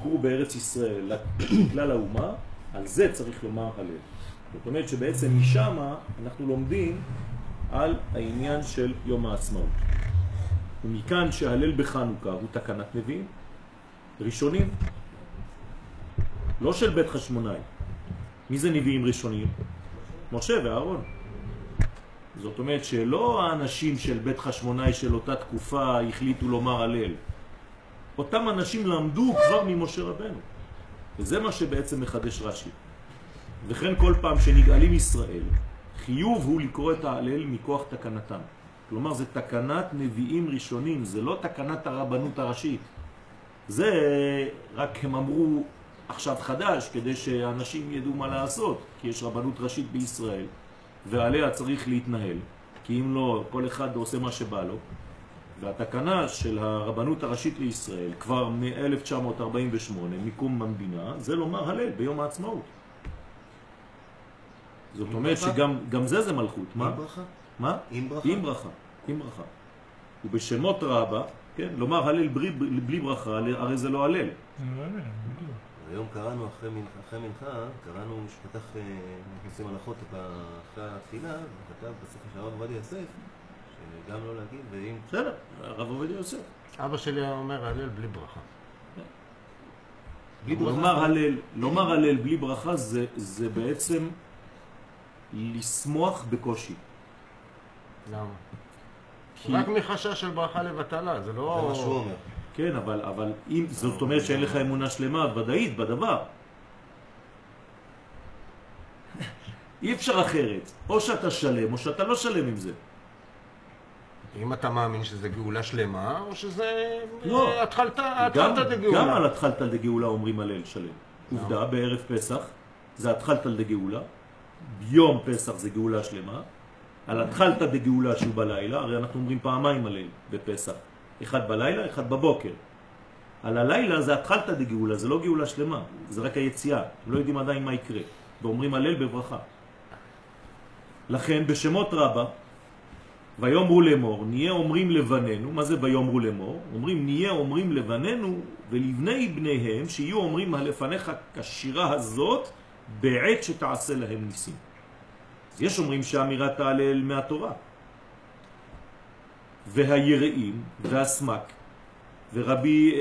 שיקרו בארץ ישראל לכלל האומה, על זה צריך לומר הלל. זאת אומרת שבעצם משם אנחנו לומדים על העניין של יום העצמאות. ומכאן שהלל בחנוכה הוא תקנת נביאים ראשונים, לא של בית חשמונאי. מי זה נביאים ראשונים? משה ואהרון. זאת אומרת שלא האנשים של בית חשמונאי של אותה תקופה החליטו לומר הלל. אותם אנשים למדו כבר ממשה רבנו. וזה מה שבעצם מחדש רש"י. וכן כל פעם שנגאלים ישראל, חיוב הוא לקרוא את ההלל מכוח תקנתם. כלומר זה תקנת נביאים ראשונים, זה לא תקנת הרבנות הראשית. זה רק הם אמרו עכשיו חדש כדי שאנשים ידעו מה לעשות, כי יש רבנות ראשית בישראל ועליה צריך להתנהל, כי אם לא כל אחד עושה מה שבא לו. והתקנה של הרבנות הראשית לישראל כבר מ-1948 מקום המדינה זה לומר הלל ביום העצמאות. זאת אומרת שגם זה מלכות. עם ברכה? מה? עם ברכה? עם ברכה. ובשמות רבה, כן, לומר הלל בלי ברכה, הרי זה לא הלל. היום קראנו אחרי מנחה, קראנו שפתח נכנסים הלכות אחרי התפילה, וכתב בספר של הרב עובדיה יוסף, שגם לא להגיד, ואם... בסדר, הרב עובדיה יוסף. אבא שלי אומר הלל בלי ברכה. לומר הלל בלי ברכה זה בעצם לשמוח בקושי. למה? רק מחשש של ברכה לבטלה, זה לא... זה מה שהוא אומר. כן, אבל אם זאת אומרת שאין לך אמונה שלמה ודאית בדבר. אי אפשר אחרת. או שאתה שלם או שאתה לא שלם עם זה. אם אתה מאמין שזה גאולה שלמה, או שזה לא. התחלת דגאולה. גם על התחלת דגאולה אומרים הלל שלם. עובדה, בערב פסח זה התחלת דגאולה, ביום פסח זה גאולה שלמה, על התחלת דגאולה שהוא בלילה, הרי אנחנו אומרים פעמיים הלל בפסח, אחד בלילה, אחד בבוקר. על הלילה זה התחלת דגאולה, זה לא גאולה שלמה, זה רק היציאה, לא יודעים עדיין מה יקרה, ואומרים הלל בברכה. לכן בשמות רבה, ויאמרו לאמור, נהיה אומרים לבנינו, מה זה ויאמרו לאמור? אומרים נהיה אומרים לבנינו ולבני בניהם שיהיו אומרים לפניך כשירה הזאת בעת שתעשה להם ניסים. אז יש אומרים שאמירת ההלל מהתורה. והיראים והסמק ורבי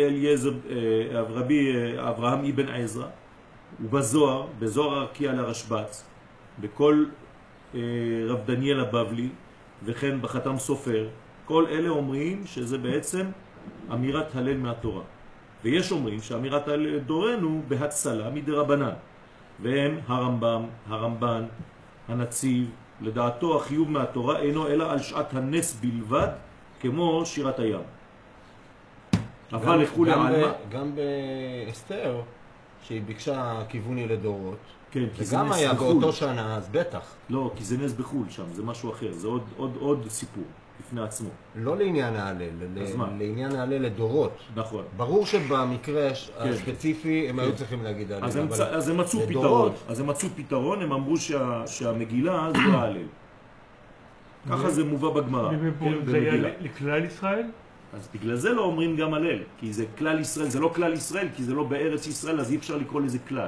אברהם אבן עזרא ובזוהר, בזוהר הרקיע לרשב"ץ, בכל רב דניאל הבבלי וכן בחתם סופר, כל אלה אומרים שזה בעצם אמירת הלל מהתורה. ויש אומרים שאמירת הלל דורנו בהצלה מדרבנן, והם הרמב"ם, הרמב"ן, הנציב, לדעתו החיוב מהתורה אינו אלא על שעת הנס בלבד, כמו שירת הים. אבל לכו לעלמה. גם באסתר, שהיא ביקשה כיווני לדורות, כן, כי זה גם היה באותו שנה, אז בטח. לא, כי זה נס בחול שם, זה משהו אחר, זה עוד סיפור בפני עצמו. לא לעניין ההלל, לעניין ההלל לדורות. נכון. ברור שבמקרה הספציפי הם היו צריכים להגיד ההלל, אז הם מצאו פתרון. אז הם מצאו פתרון, הם אמרו שהמגילה זה ההלל. ככה זה מובא בגמרא. זה היה לכלל ישראל? אז בגלל זה לא אומרים גם הלל, כי זה כלל ישראל, זה לא כלל ישראל, כי זה לא בארץ ישראל, אז אי אפשר לקרוא לזה כלל.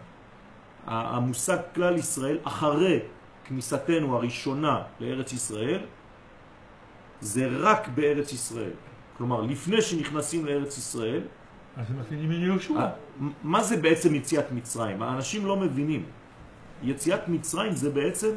המושג כלל ישראל, אחרי כניסתנו הראשונה לארץ ישראל, זה רק בארץ ישראל. כלומר, לפני שנכנסים לארץ ישראל, אז הם מבינים מיהושע. מה זה בעצם יציאת מצרים? האנשים לא מבינים. יציאת מצרים זה בעצם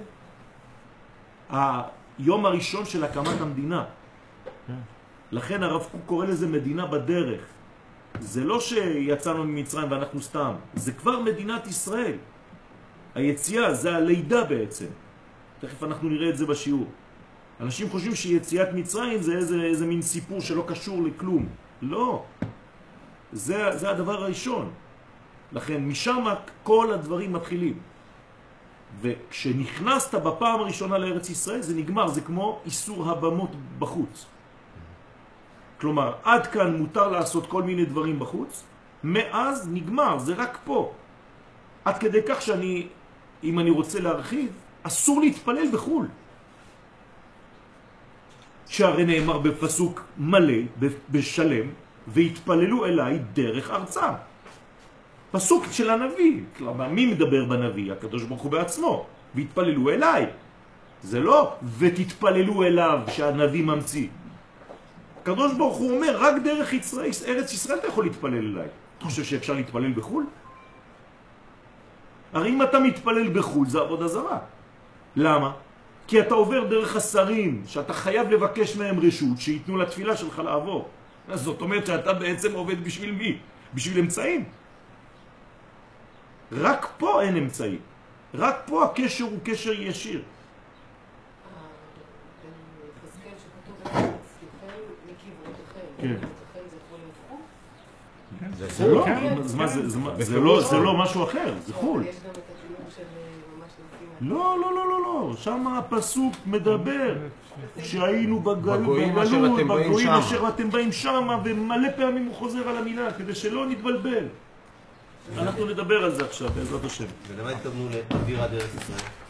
היום הראשון של הקמת המדינה. לכן הרב קוק קורא לזה מדינה בדרך. זה לא שיצאנו ממצרים ואנחנו סתם, זה כבר מדינת ישראל. היציאה זה הלידה בעצם. תכף אנחנו נראה את זה בשיעור. אנשים חושבים שיציאת מצרים זה איזה מין סיפור שלא קשור לכלום. לא. זה הדבר הראשון. לכן משם כל הדברים מתחילים. וכשנכנסת בפעם הראשונה לארץ ישראל זה נגמר, זה כמו איסור הבמות בחוץ. כלומר, עד כאן מותר לעשות כל מיני דברים בחוץ, מאז נגמר, זה רק פה. עד כדי כך שאני, אם אני רוצה להרחיב, אסור להתפלל בחול. שהרי נאמר בפסוק מלא, בשלם, והתפללו אליי דרך ארצם. פסוק של הנביא. כלומר, מי מדבר בנביא? הקדוש ברוך הוא בעצמו. והתפללו אליי. זה לא ותתפללו אליו שהנביא ממציא. הקדוש ברוך הוא אומר, רק דרך ארץ ישראל אתה יכול להתפלל אליי. אתה חושב שאפשר להתפלל בחול? הרי אם אתה מתפלל בחול זה עבודה זרה. למה? כי אתה עובר דרך השרים, שאתה חייב לבקש מהם רשות, שיתנו לתפילה שלך לעבור. אז זאת אומרת שאתה בעצם עובד בשביל מי? בשביל אמצעים. רק פה אין אמצעים. רק פה הקשר הוא קשר ישיר. זה לא משהו אחר, זה חול. יש גם את השילוב של ממש לא, לא, לא, לא, לא, שם הפסוק מדבר שהיינו בגויים אשר אתם באים שם, ומלא פעמים הוא חוזר על המילה כדי שלא נתבלבל. אנחנו נדבר על זה עכשיו בעזרת השם. ולמה התכוונו להעביר עד ארץ ישראל?